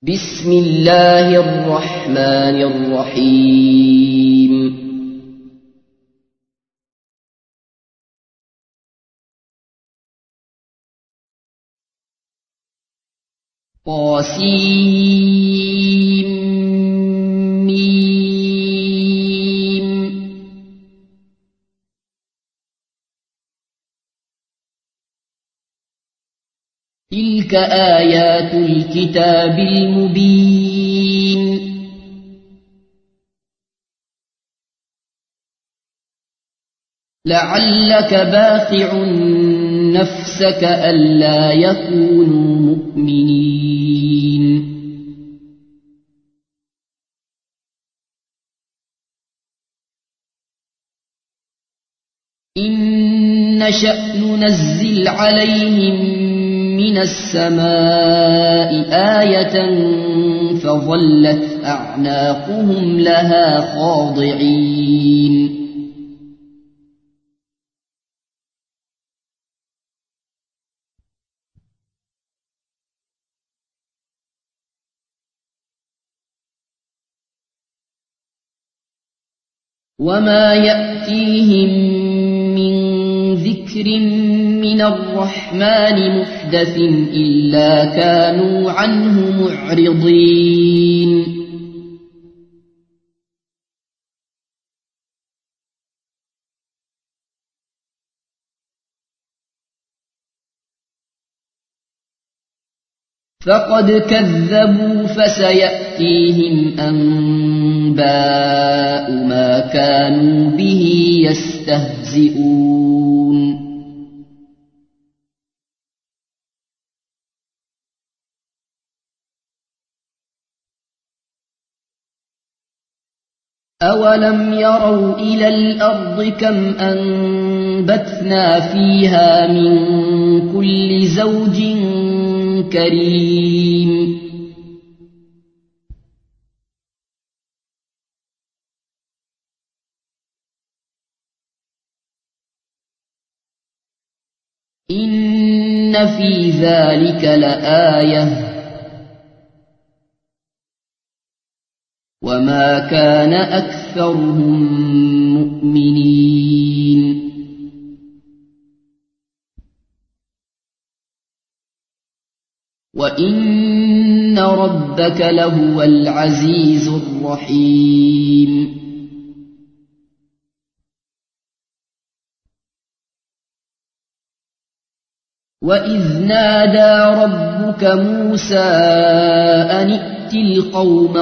بسم الله الرحمن الرحيم طاسيم تلك آيات الكتاب المبين لعلك باخع نفسك ألا يكونوا مؤمنين إن نشأ ننزل عليهم من السماء آية فظلت أعناقهم لها خاضعين وما يأتيهم من ذكر من الرحمن محدث إلا كانوا عنه معرضين فقد كذبوا فسيأتيهم أنباء ما كانوا به يستهزئون أولم يروا إلى الأرض كم أنبتنا فيها من كل زوج كريم إن في ذلك لآية وما كان أكثرهم مؤمنين وإن ربك لهو العزيز الرحيم وإذ نادى ربك موسى أن ائت القوم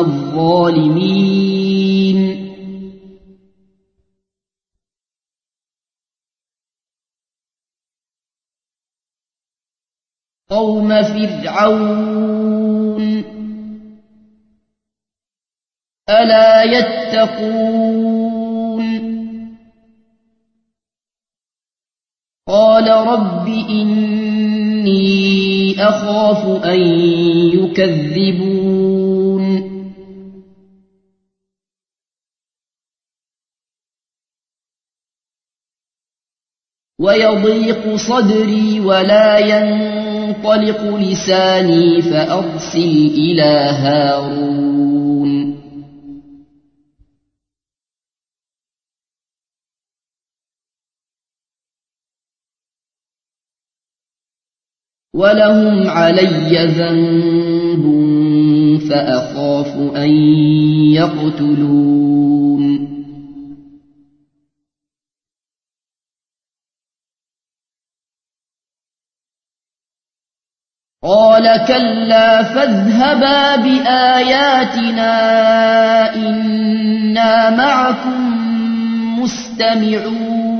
الظالمين قوم فرعون ألا يتقون قال رب إني أخاف أن يكذبون ويضيق صدري ولا ينطلق لساني فأرسل إلى هارون ولهم علي ذنب فأخاف أن يقتلون قال كلا فاذهبا بآياتنا إنا معكم مستمعون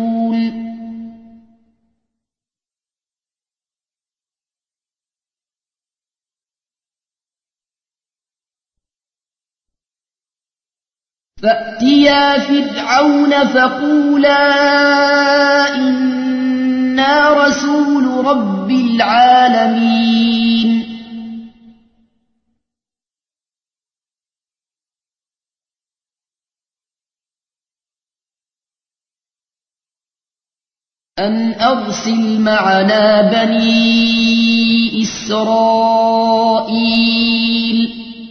فأتيا فرعون فقولا إنا رسول رب العالمين أن أرسل معنا بني إسرائيل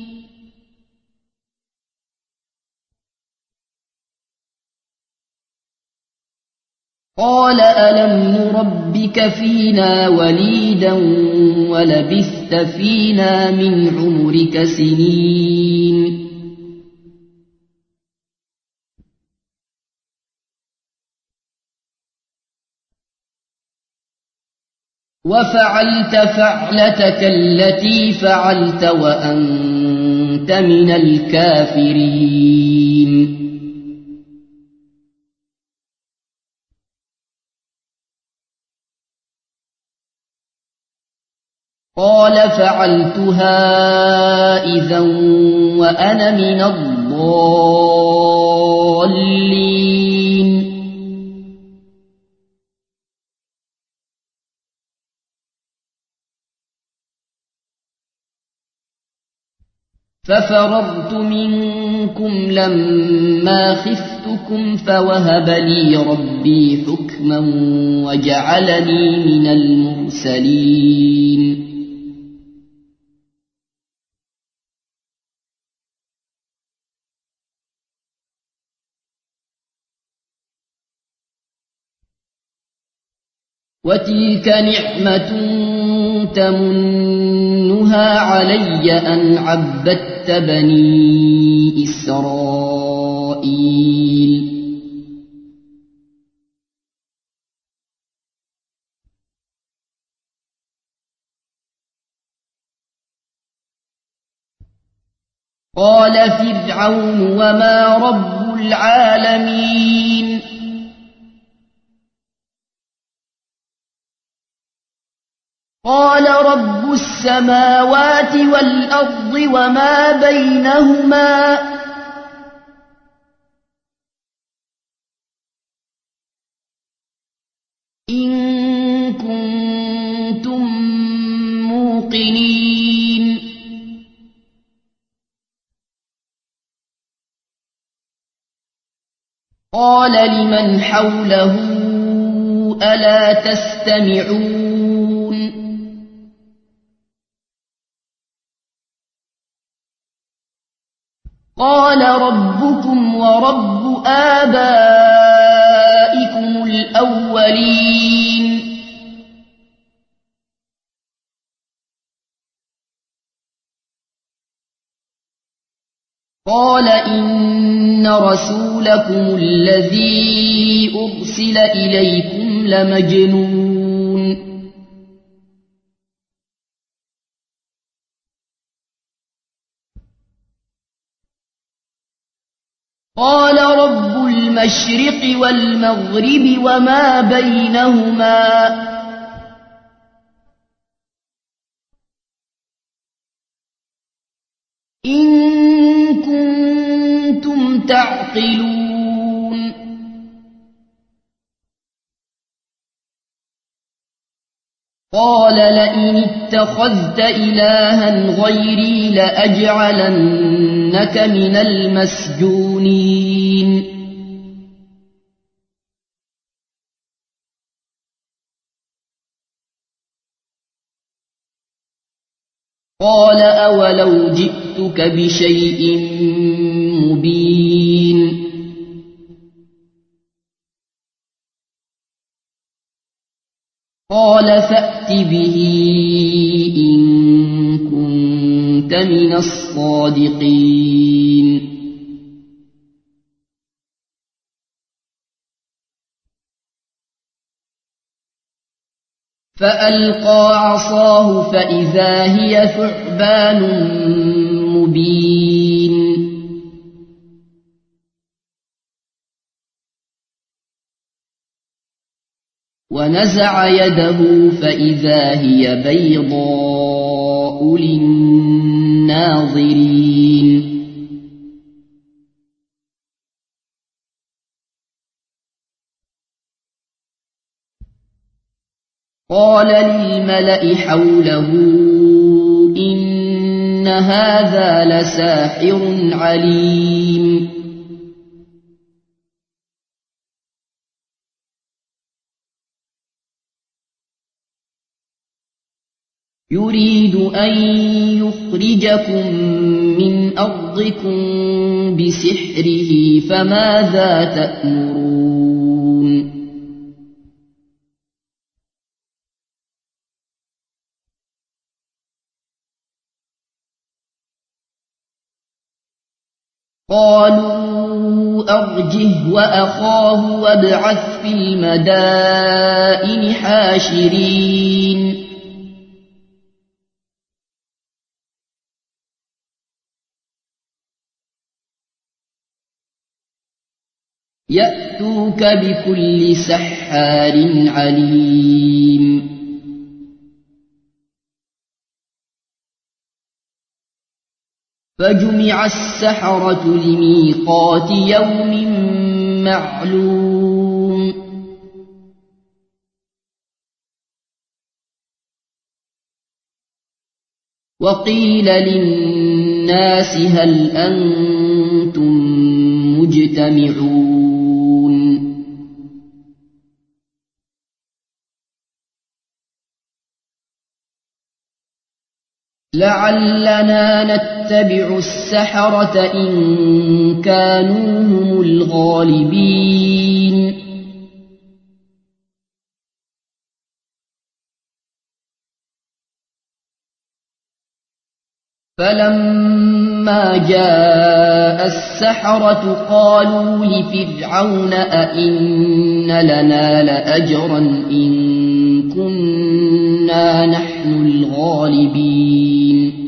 قال ألم نربك فينا وليدا ولبثت فينا من عمرك سنين وفعلت فعلتك التي فعلت وأنت من الكافرين قال فعلتها إذا وأنا من الضالين ففررت منكم لما خفتكم فوهب لي ربي حكما وجعلني من المرسلين وتلك نعمة تمنها علي أن عبدت بني إسرائيل قال فرعون وما رب العالمين قال رب السماوات والأرض وما بينهما إن كنتم موقنين قال لمن حوله ألا تستمعون قال ربكم ورب آبائكم الأولين قال إن رسولكم الذي أرسل إليكم لمجنون قال رب المشرق والمغرب وما بينهما إن كنتم تعقلون قال لئن اتخذت إلها غيري لأجعلنك من المسجونين قال أولو جئتك بشيء مبين قال فأت به إن كنت من الصادقين فألقى عصاه فإذا هي ثعبان مبين ونزع يده فإذا هي بيضاء للناظرين قال للملأ حوله إن هذا لساحر عليم يريد أن يخرجكم من أرضكم بسحره فماذا تأمرون قالوا أرجه وأخاه وابعث في المدائن حاشرين يأتوك بكل سحار عليم فجمع السحرة لميقات يوم معلوم وقيل للناس هل أنتم مجتمعون لعلنا نتبع السحرة إن كانوا هم الغالبين فلما جاء السحرة قالوا لفرعون أئن لنا لأجرا إن كنا نحن الغالبين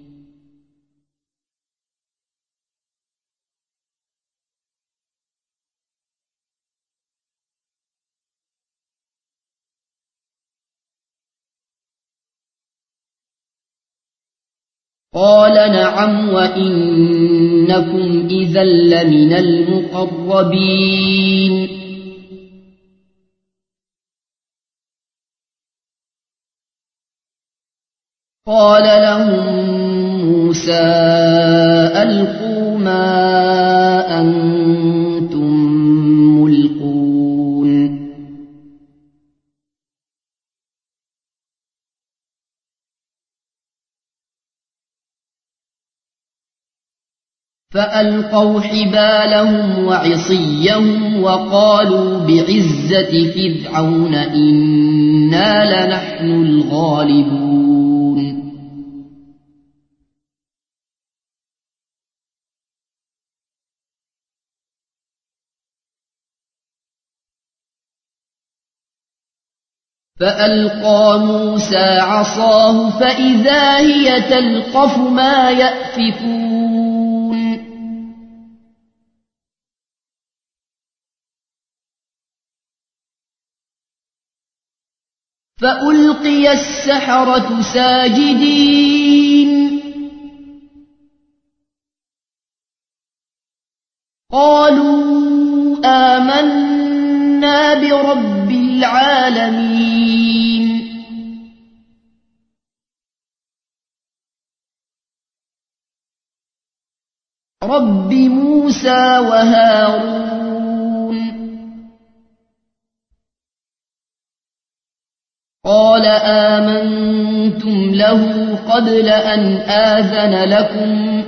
قال نعم وإنكم إذا لمن المقربين قال لهم موسى ألقوا ما أنتم ملقون فألقوا حبالهم وعصيهم وقالوا بعزة فرعون إنا لنحن الغالبون فألقى موسى عصاه فإذا هي تلقف ما يأفكون فألقي السحرة ساجدين قالوا آمنا برب العالمين رب موسى وهارون قال آمنتم له قبل أن آذن لكم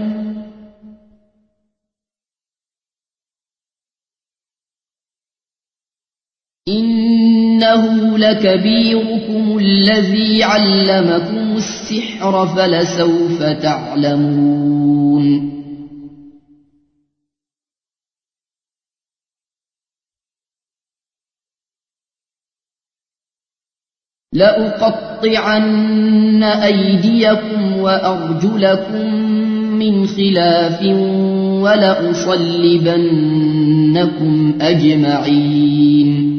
إنه لكبيركم الذي علمكم السحر فلسوف تعلمون لأقطعن أيديكم وأرجلكم من خلاف ولأصلبنكم أجمعين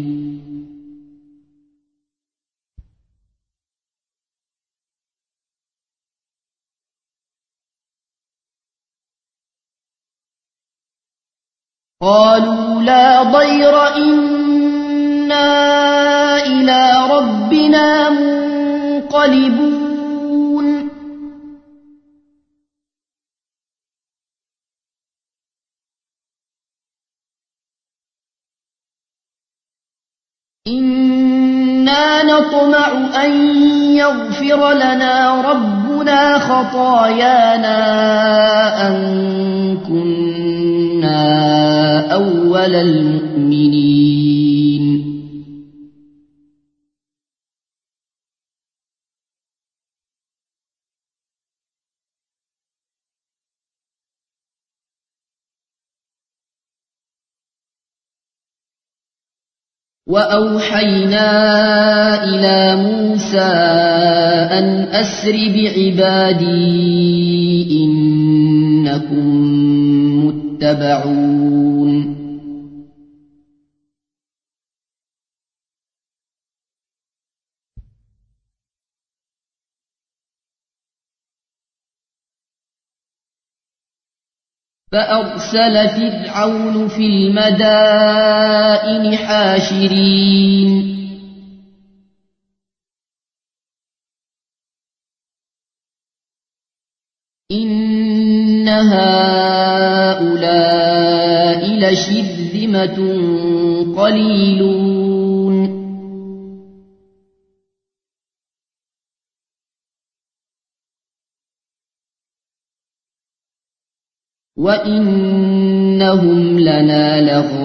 قالوا لا ضير إنا إلى ربنا منقلبون إنا نطمع أن يغفر لنا ربنا خطايانا أن كنا أول المؤمنين وأوحينا إلى موسى أن أسر بعبادي إنكم متبعون فأرسل فرعون في المدائن حاشرين إن هؤلاء لشرذمة قليلون وإنهم لنا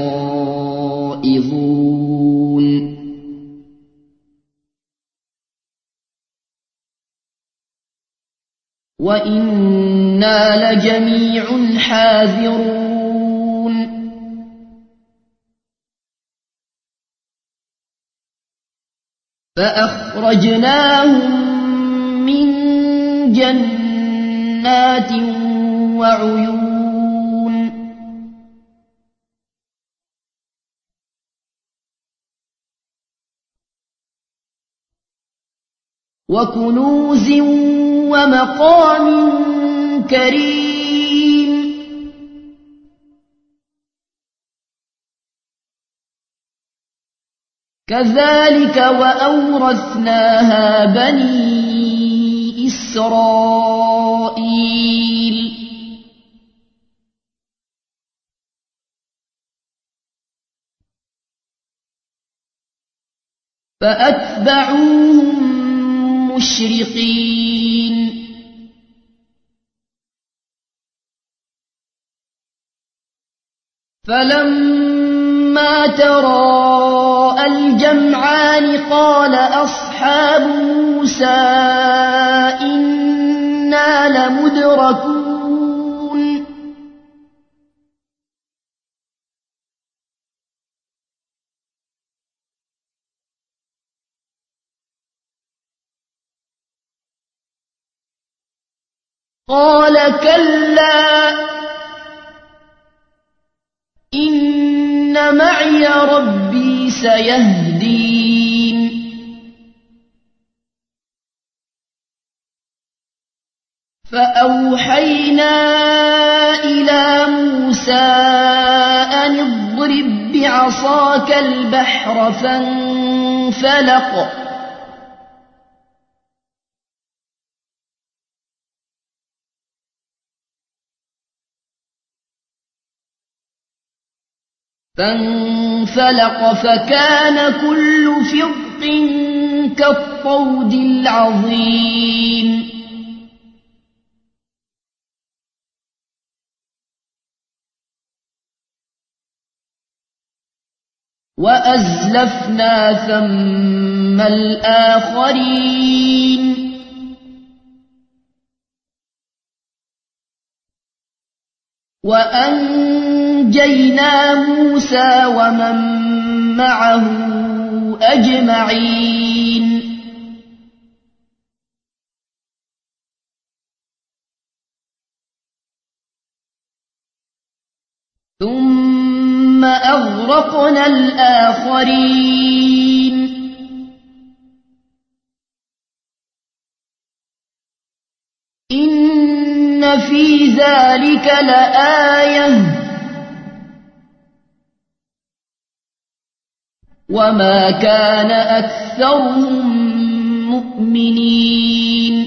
لغائظون وإنا لجميع حاذرون فأخرجناهم من جنات وعيون وكنوز ومقام كريم كذلك وأورثناها بني إسرائيل فأتبعوهم مشرقين فلما تراءى الجمعان قال أصحاب موسى إنا لمدركون قال كلا إن معي ربي سيهدين فأوحينا إلى موسى أن اضرب بعصاك البحر فانفلق فكان كل فرق كالطود العظيم وأزلفنا ثم الآخرين وأنجينا موسى ومن معه أجمعين ثم أغرقنا الآخرين إن في ذلك لآية وما كان أكثرهم مؤمنين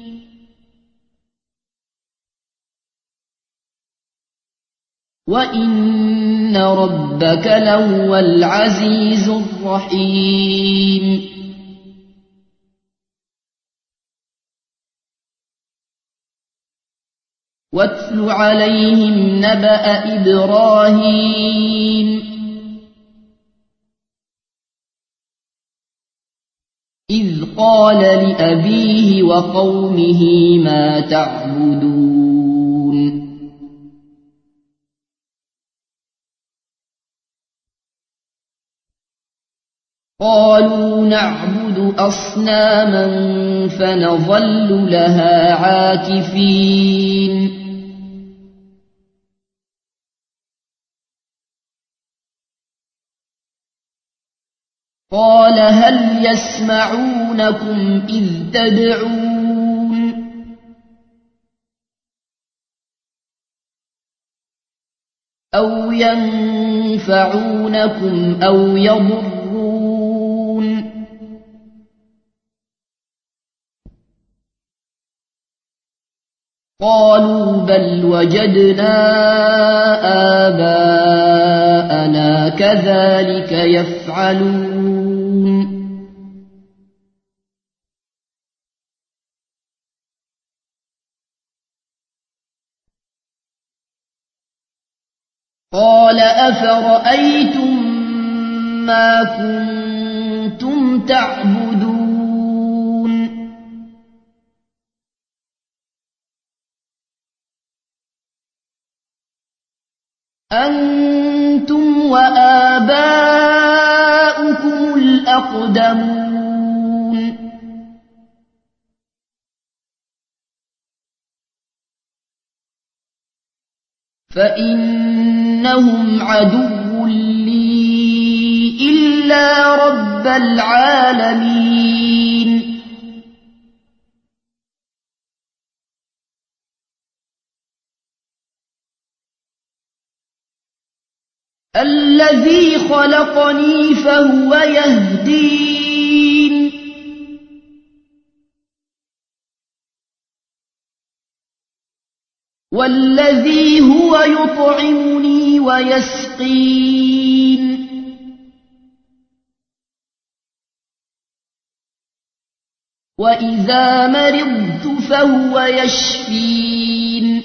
وإن ربك لهو العزيز الرحيم واتل عليهم نبأ إبراهيم إذ قال لأبيه وقومه ما تعبدون قالوا نعبد أصناما فنظل لها عاكفين قال هل يسمعونكم إذ تدعون أو ينفعونكم أو يضرون قالوا بل وجدنا آباءنا كذلك يفعلون قال أفرأيتم ما كنتم تعبدون أنتم وآباؤكم الأقدمون فإنهم عدو لي إلا رب العالمين الذي خلقني فهو يهدين والذي هو يطعمني ويسقين وإذا مرضت فهو يشفين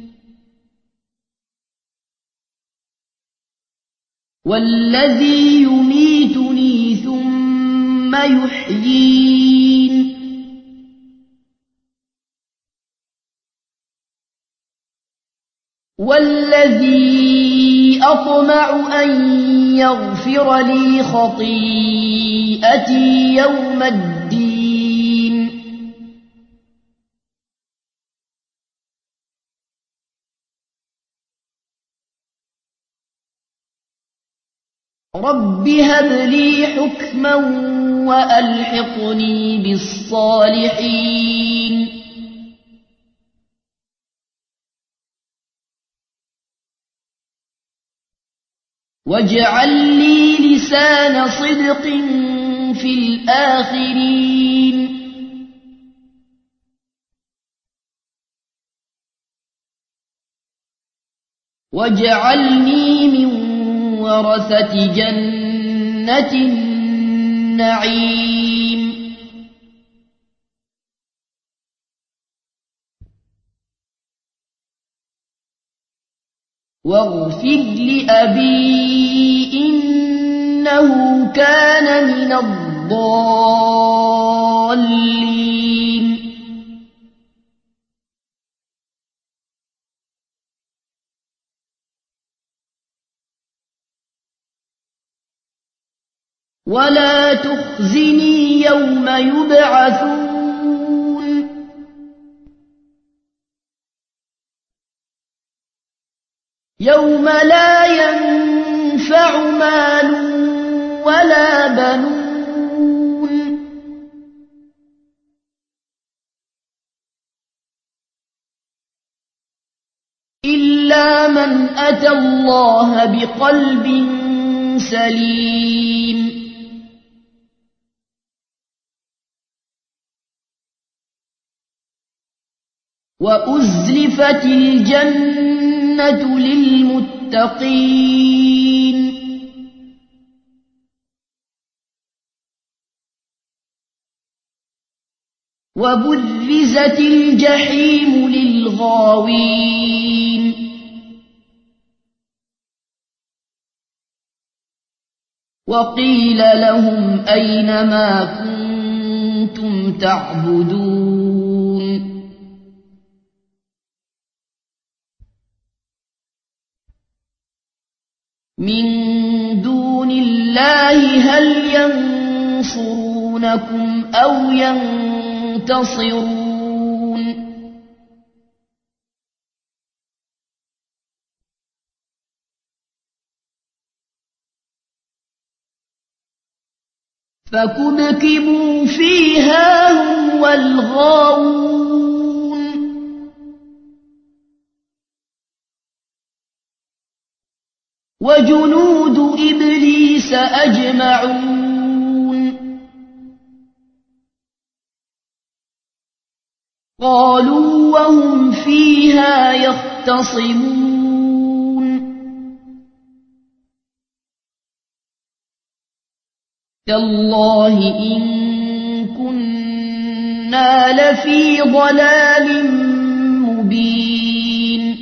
والذي يميتني ثم يحيين والذي أطمع أن يغفر لي خطيئتي يوم الدين رب هب لي حكما وألحقني بالصالحين واجعل لي لسان صدق في الآخرين واجعلني من ورثة جنة النعيم واغفر لأبي إنه كان من الضالين ولا تخزني يوم يبعثون يوم لا ينفع مال ولا بنون إلا من أتى الله بقلب سليم وأزلفت الجنة للمتقين وبرزت الجحيم للغاوين وقيل لهم أين ما كنتم تعبدون من دون الله هل ينفعون ينصرونكم أو ينتصرون فكبكبوا فيها هم والغاوون وجنود إبليس أجمعون قالوا وهم فيها يختصمون تالله إن كنا لفي ضلال مبين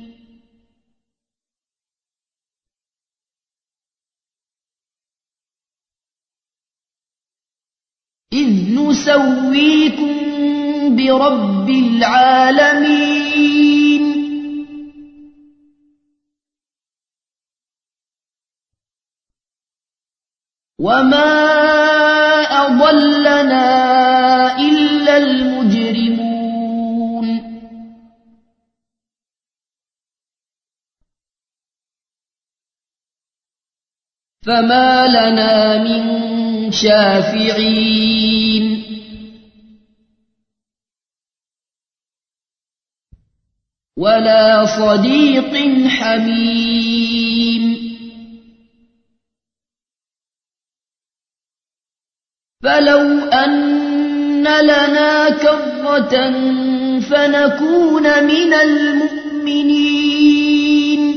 إذ نسويكم برب العالمين وما أضلنا إلا المجرمون فما لنا من شافعين ولا صديق حميم فلو أن لنا كرة فنكون من المؤمنين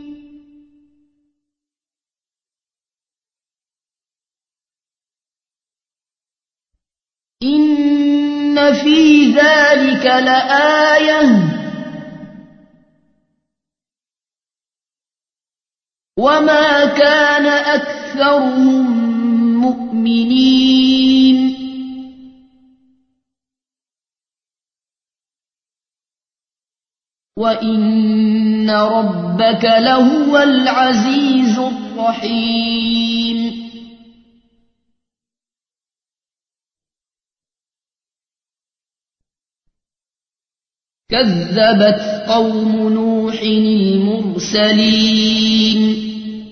إن في ذلك لآية وما كان أكثرهم مؤمنين وإن ربك لهو العزيز الرحيم كذبت قوم نوح المرسلين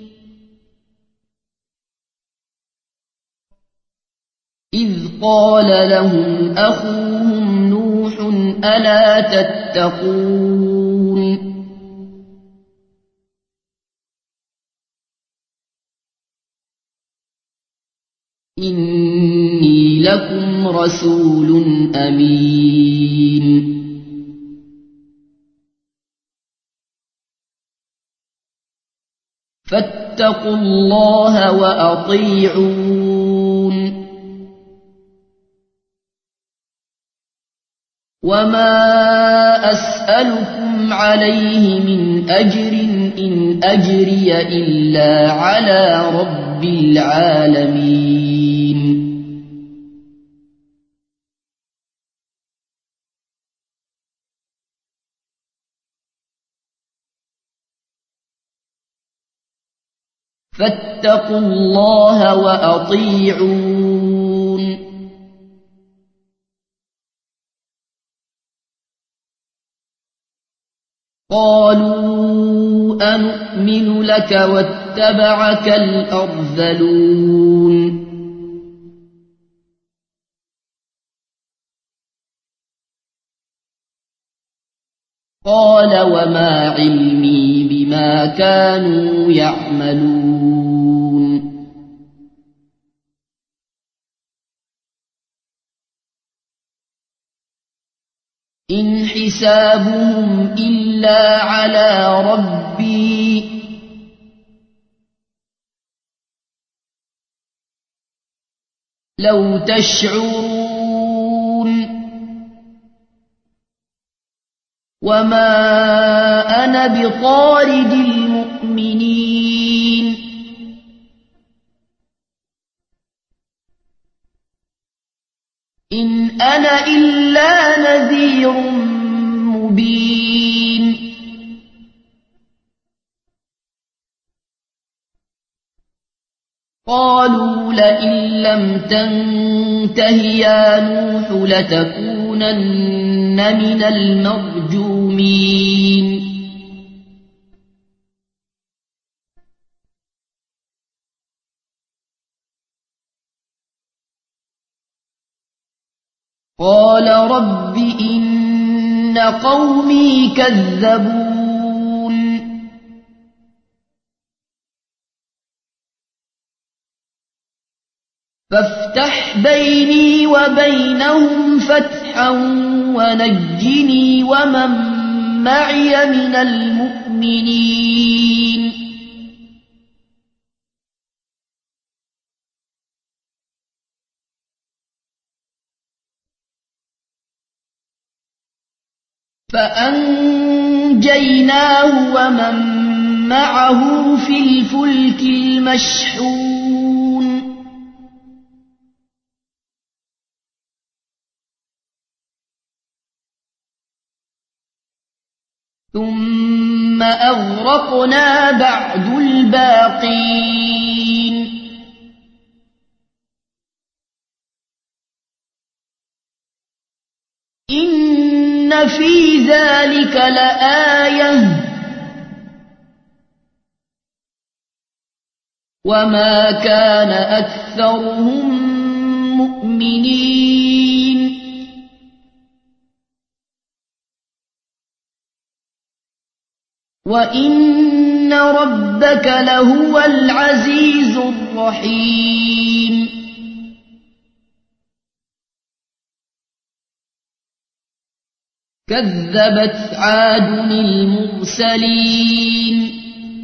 إذ قال لهم أخوهم نوح ألا تتقون إني لكم رسول أمين فاتقوا الله وأطيعون وما أسألكم عليه من أجر إن أجري إلا على رب العالمين فاتقوا الله وأطيعون قالوا أنؤمن لك واتبعك الأرذلون قال وما علمي بما كانوا يعملون إن حسابهم إلا على ربي لو تشعرون وما أنا بطارد المؤمنين إن أنا إلا نذير مبين قالوا لئن لم تنته يا نوح لتكونن من المرجومين قال رب إن قومي كذبون فافتح بيني وبينهم فتحا ونجني ومن معي من المؤمنين فأنجيناه ومن معه في الفلك المشحون ثم أغرقنا بعد الباقين إن في ذلك لآية وما كان أكثرهم مؤمنين وإن ربك لهو العزيز الرحيم كذبت عاد المرسلين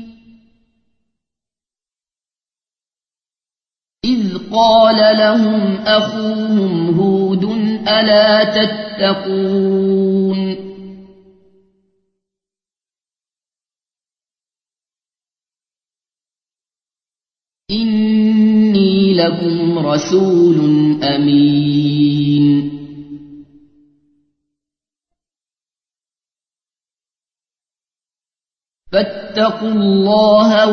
إذ قال لهم أخوهم هود ألا تتقون إني لكم رسول أمين فاتقوا الله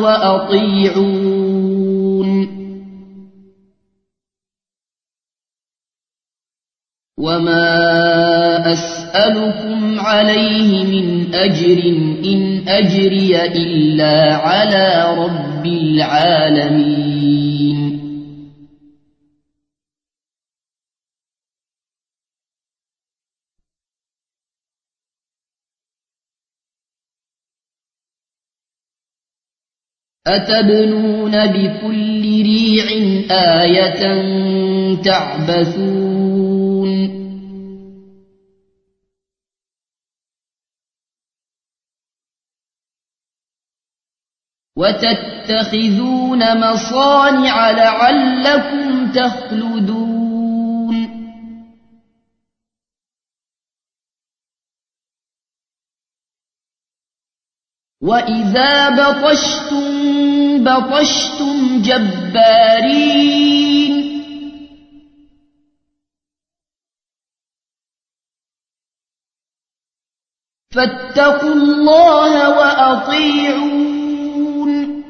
وأطيعون وما أسألكم عليه من أجر إن أجري إلا على رب العالمين أتبنون بكل ريع آية تعبثون وتتخذون مصانع لعلكم تخلدون وإذا بطشتم بطشتم جبارين فاتقوا الله وأطيعون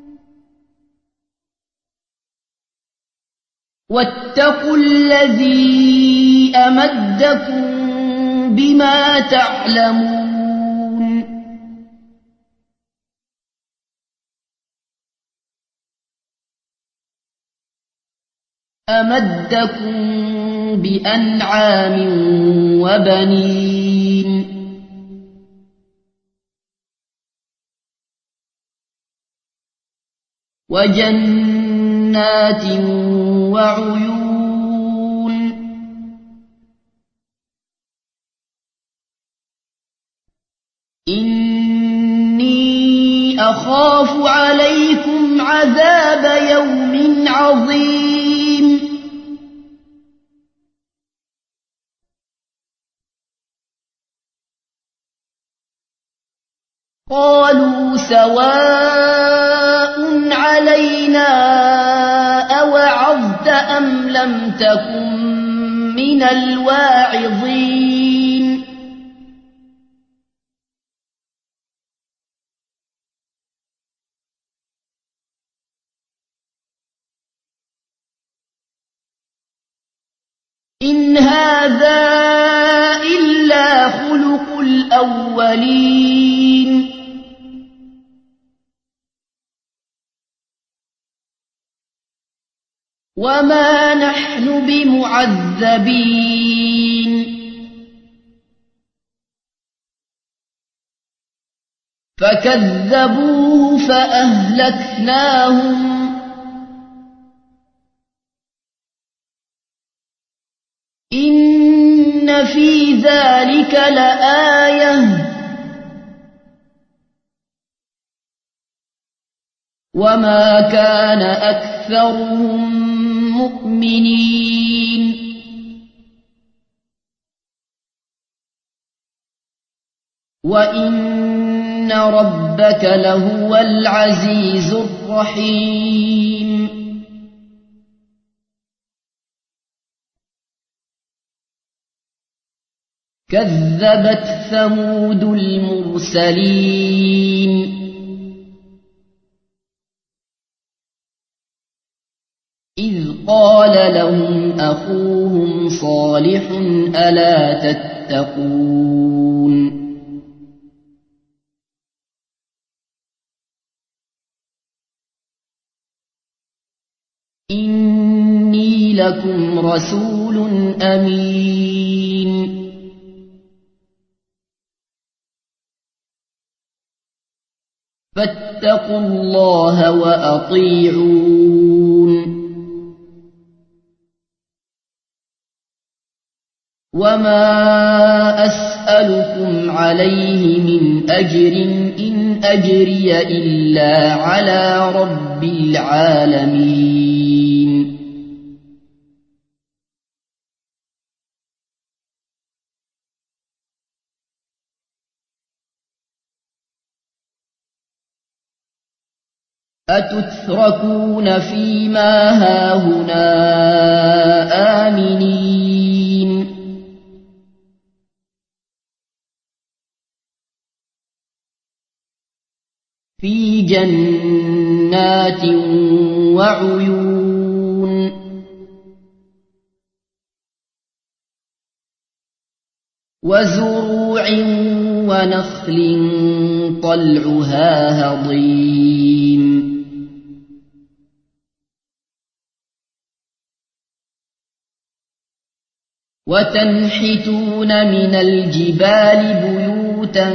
واتقوا الذي أمدكم بما تعلمون أمدكم بأنعام وبنين وجنات وعيون إني أخاف عليكم عذاب يوم عظيم قالوا سواء علينا أوعظت أم لم تكن من الواعظين إن هذا إلا خلق الأولين وما نحن بمعذبين فكذبوه فأهلكناهم إن في ذلك لآية وما كان أكثرهم مؤمنين وإن ربك لهو العزيز الرحيم كذبت ثمود المرسلين إذ قال لهم أخوهم صالح ألا تتقون إني لكم رسول أمين فاتقوا الله وأطيعون وما أسألكم عليه من أجر إن أجري إلا على رب العالمين أتتركون فيما هاهنا آمنين في جنات وعيون وزروع ونخل طلعها هضيم وتنحتون من الجبال بيوتا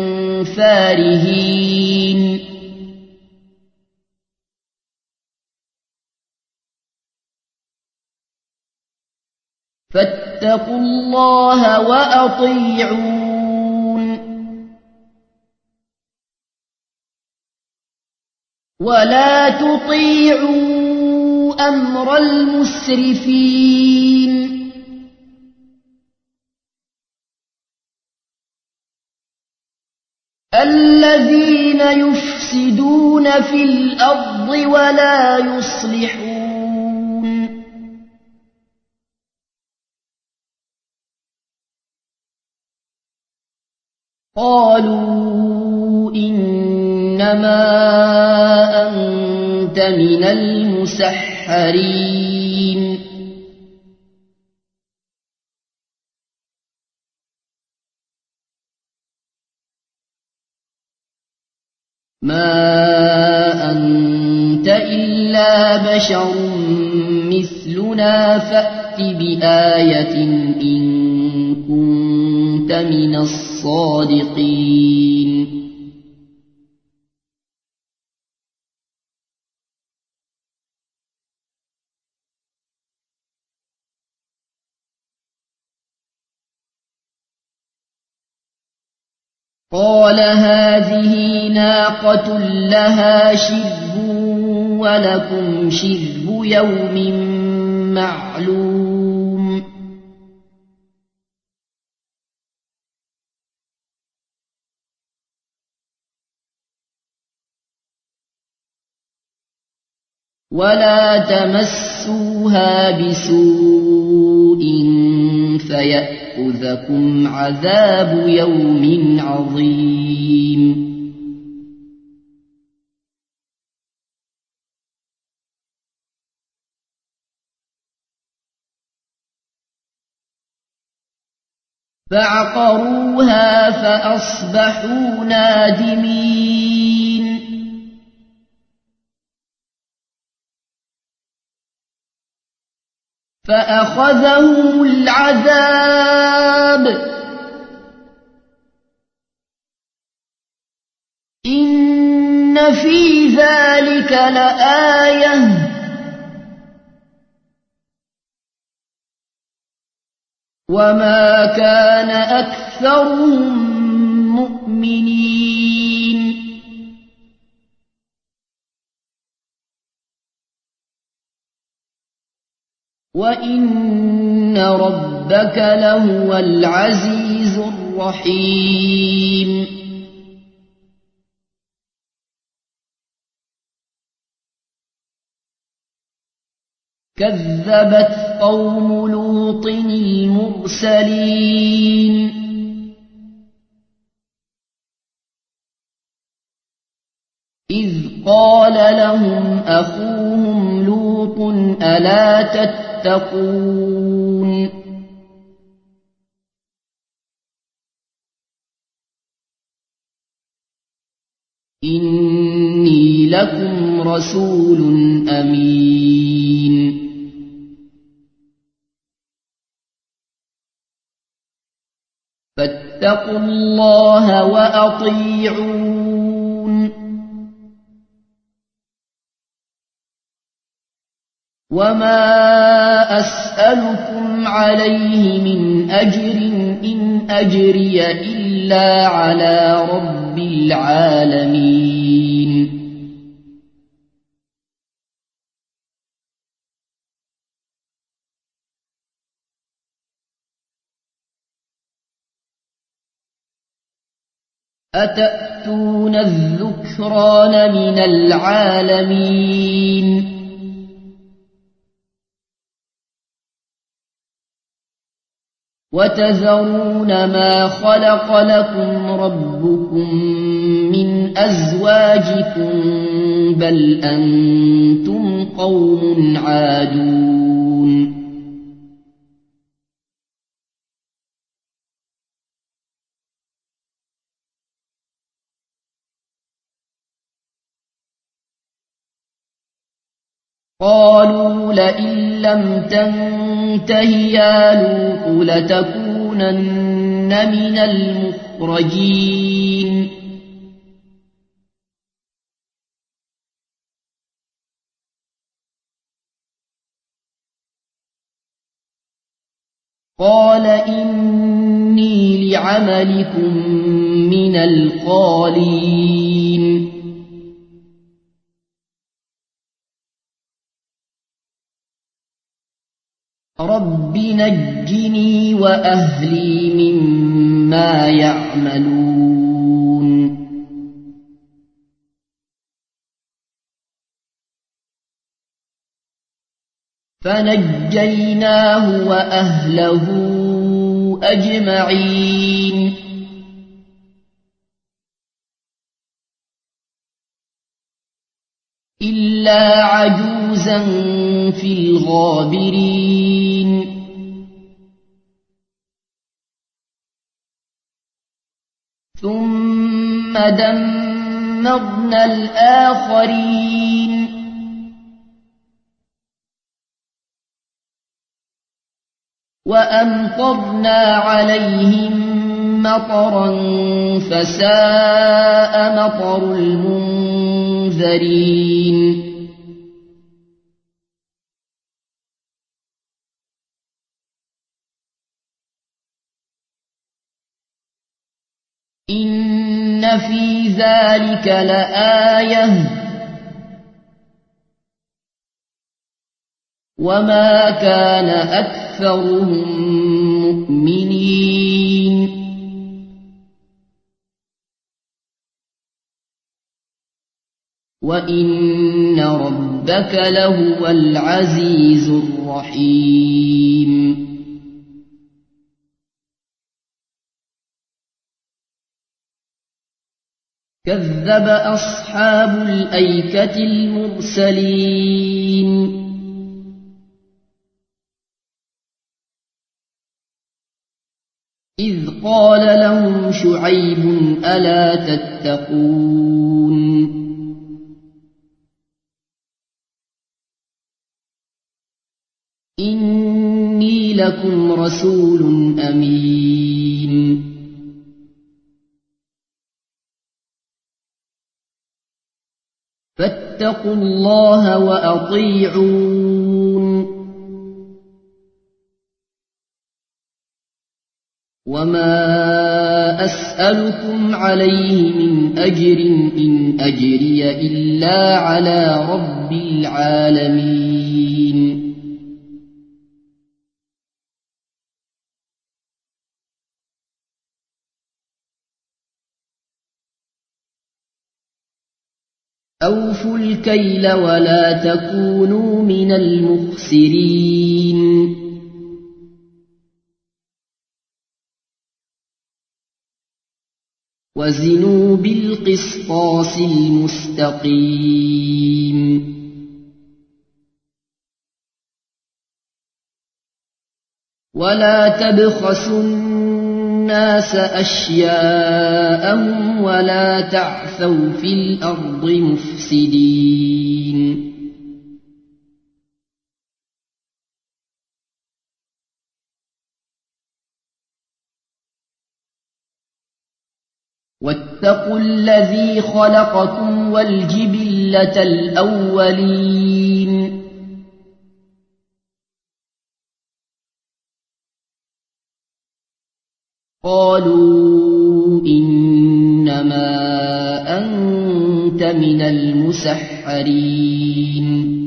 فارهين فاتقوا الله وأطيعون ولا تطيعوا أمر المسرفين الذين يفسدون في الأرض ولا يصلحون قالوا إنما أنت من المسحرين ما أنت إلا بشر مثلنا فأت بآية إن كنت من الصادقين قال هذه ناقة لها شرب ولكم شرب يوم معلوم ولا تمسوها بسوء فيأخذكم عذاب يوم عظيم فعقروها فأصبحوا نادمين فأخذهم العذاب إن في ذلك لآية وما كان أكثرهم مؤمنين وإن ربك لهو العزيز الرحيم كذبت قوم لوط المرسلين إذ قال لهم أخوهم لوط ألا تتقون إني لكم رسول أمين فاتقوا الله وأطيعون وما أسألكم عليه من أجر إن أجري إلا على رب العالمين أتأتون الذكران من العالمين وتذرون ما خلق لكم ربكم من أزواجكم بل أنتم قوم عادون قالوا لئن لم تنته يا لوط لتكونن من المخرجين قال إني لعملكم من القالين رب نجني وأهلي مما يعملون فنجيناه وأهله أجمعين إلا عجوزا في الغابرين ثم دمرنا الآخرين وأمطرنا عليهم مطرا فساء مطر المنذرين إن في ذلك لآية وما كان أكثرهم مؤمنين وإن ربك لهو العزيز الرحيم كذب أصحاب الأيكة المرسلين إذ شعيب ألا تتقون إني لكم رسول أمين فاتقوا الله وأطيعون وما أسألكم عليه من أجر إن أجري إلا على رب العالمين أوفوا الكيل ولا تكونوا من المخسرين وزنوا بالقسطاس المستقيم ولا تبخسوا الناس أشياءهم ولا تعثوا في الأرض مفسدين واتقوا الذي خلقكم والجبلة الأولين قالوا إنما أنت من المسحرين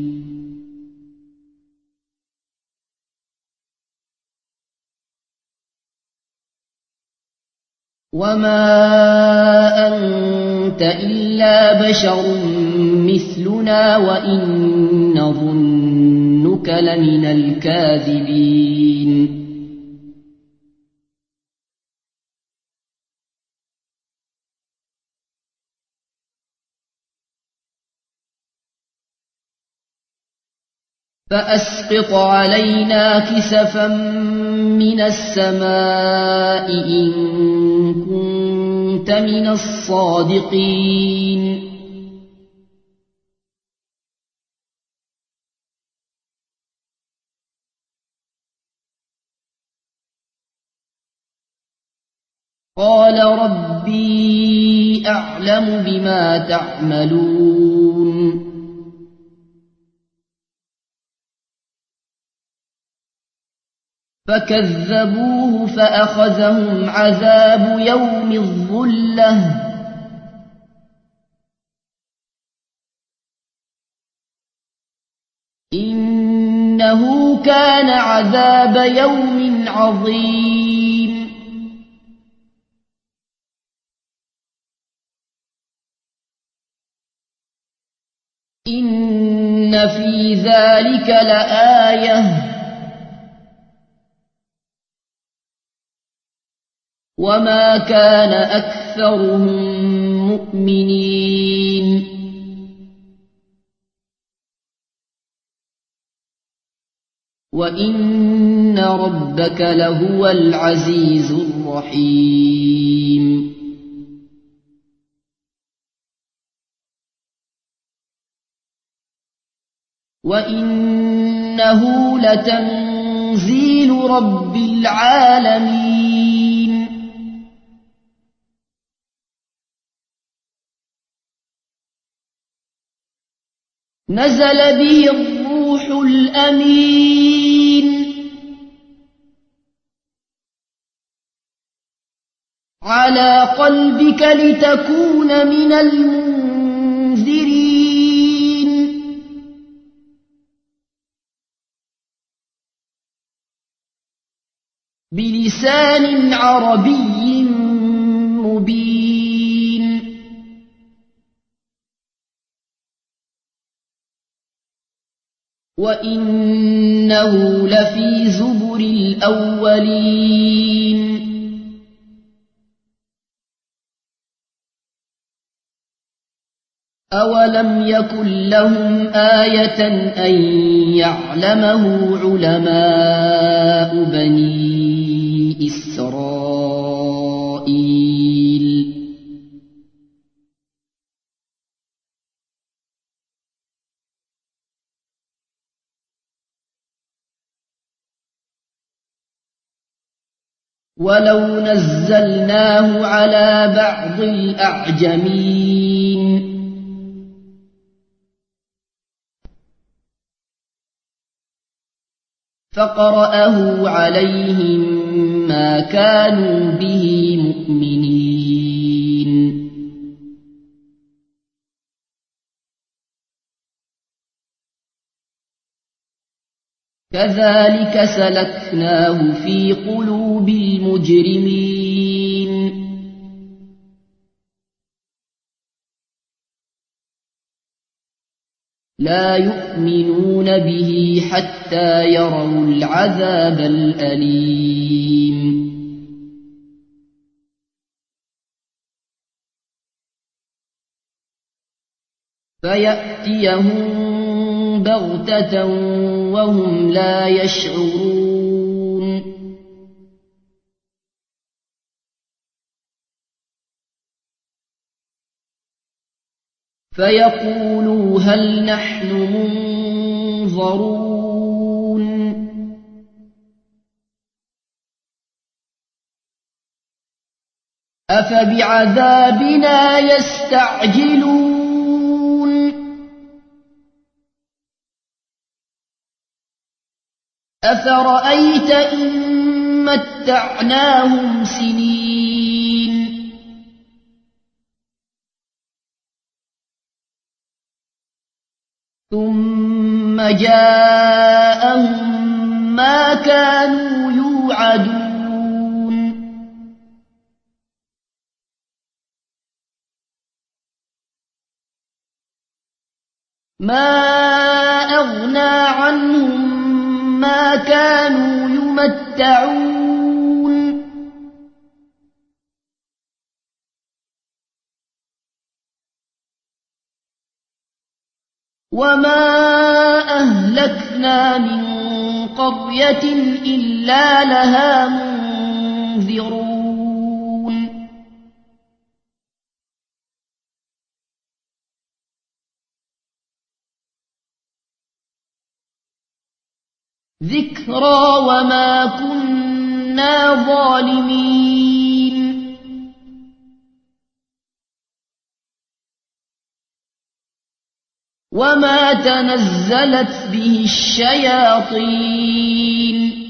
وما أنت إلا بشر مثلنا وإن نظنك لمن الكاذبين فأسقط علينا كسفا من السماء إن كنت من الصادقين قال ربي أعلم بما تعملون فكذبوه فأخذهم عذاب يوم الظلة إنه كان عذاب يوم عظيم إن في ذلك لآية وما كان أكثرهم مؤمنين وإن ربك لهو العزيز الرحيم وإنه لتنزيل رب العالمين نزل به الروح الأمين على قلبك لتكون من المنذرين بلسان عربي مبين وإنه لفي زبر الأولين أولم يكن لهم آية أن يعلمه علماء بني إسرائيل ولو نزلناه على بعض الأعجمين فقرأه عليهم ما كانوا به مؤمنين كذلك سلكناه في قلوب المجرمين لا يؤمنون به حتى يروا العذاب الأليم فيأتيهم بغتة وهم لا يشعرون فيقولوا هل نحن منظرون أفبعذابنا يستعجلون أفرأيت إن متعناهم سنين ثم جاءهم ما كانوا يوعدون ما أغنى عنهم ما كانوا يمتعون وما أهلكنا من قرية إلا لها منذرون ذكرى وما كنا ظالمين وما تنزلت به الشياطين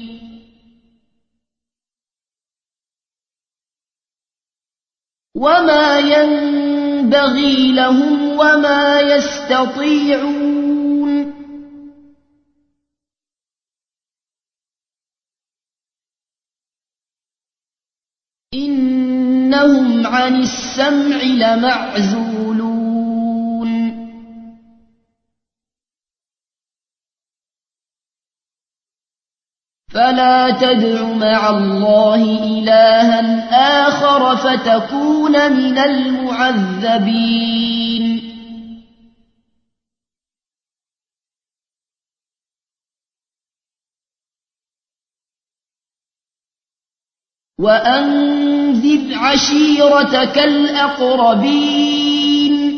وما ينبغي لهم وما يستطيعون إنهم عن السمع لمعزولون فلا تدع مع الله إلها آخر فتكون من المعذبين وأنذر عشيرتك الأقربين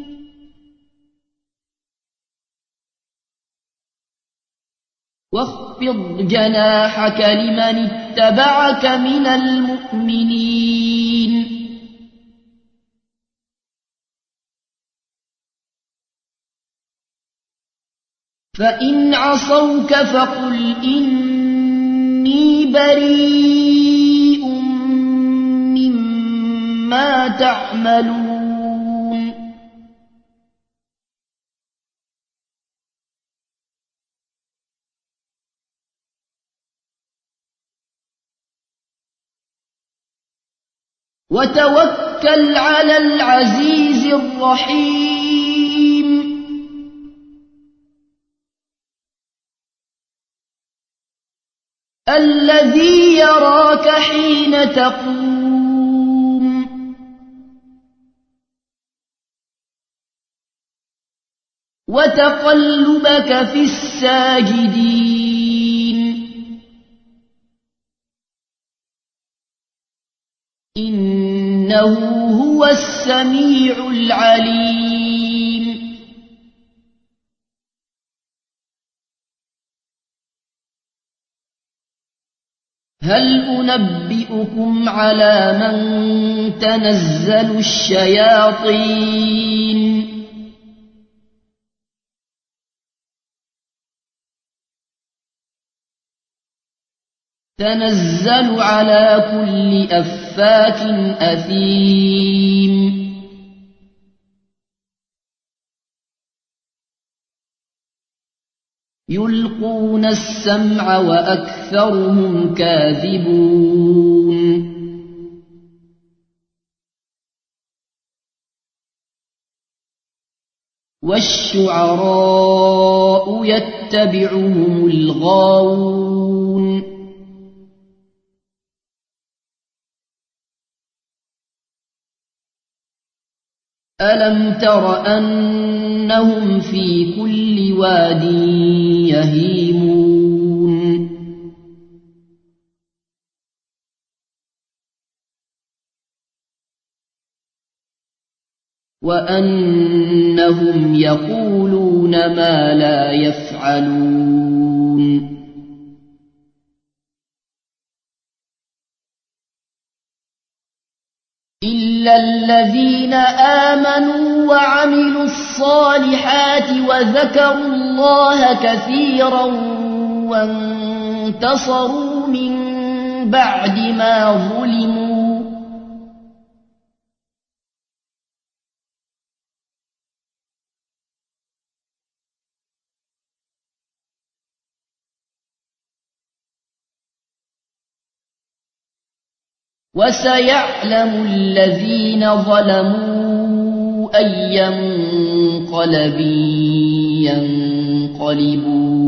واخفض جناحك لمن اتبعك من المؤمنين فإن عصوك فقل إني بريء مما تعملون وتوكل على العزيز الرحيم الذي يراك حين تقوم وتقلبك في الساجدين إنه هو السميع العليم هل أنبئكم على من تنزل الشياطين تنزل على كل أفاك أثيم يلقون السمع وأكثرهم كاذبون والشعراء يتبعهم الغاوون ألم تر أنهم في كل واد يهيمون وأنهم يقولون ما لا يفعلون إلا الذين آمنوا وعملوا الصالحات وذكروا الله كثيرا وانتصروا من بعد ما ظلموا وسيعلم الذين ظلموا أي منقلب ينقلبون